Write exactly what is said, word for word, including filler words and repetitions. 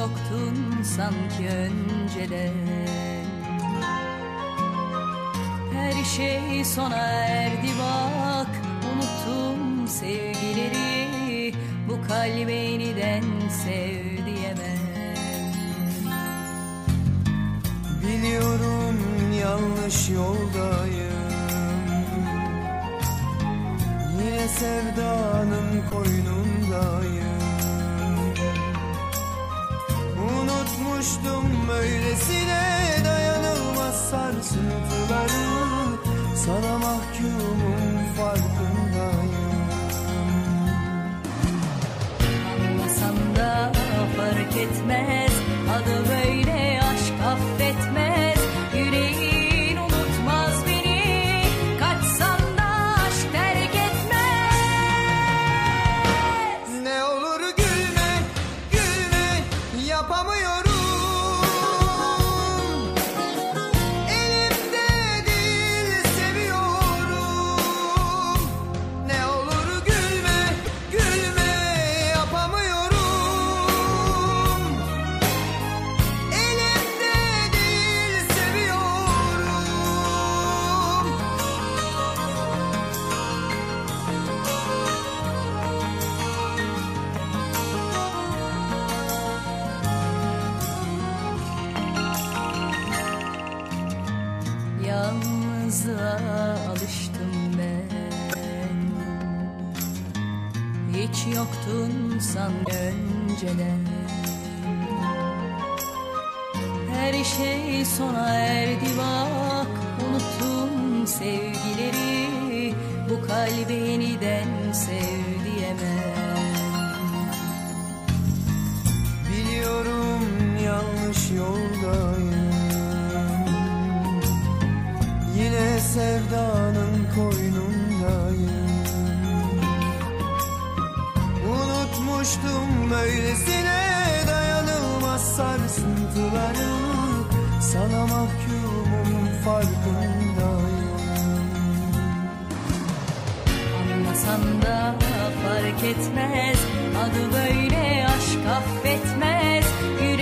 yoktun sanki önceden. Her şey sona erdi bak, unuttum sevgileri. Bu kalbe yeniden sev diyemem. Biliyorum yanlış yoldayım, yine sevdanın koynundayım. Unutmuştum böylesine dayanılmaz sarsıntıları. Sana mahkumum farkındayım. Anlasam da fark etmez, adı böyle aşk affetmez. Yüreğin unutmaz beni, kaçsan da aşk terk etmez. Ne olur gülme, gülme, yapamıyorum. Elimde değil, seviyorum. Ne olur gülme, gülme, yapamıyorum. Elimde değil, seviyorum. Yalnızlığa alıştım ben, hiç yoktun san önceden. Her şey sona erdi bak, unuttum sevgileri. Bu kalbe yeniden sev diyemem. Biliyorum yanlış yoldayım, yine sevdanın koynundayım. Unutmuştum böylesine dayanılmaz sarsıntıları. Sana mahkumum farkındayım. Anlasam da fark etmez, adı böyle aşk affetmez.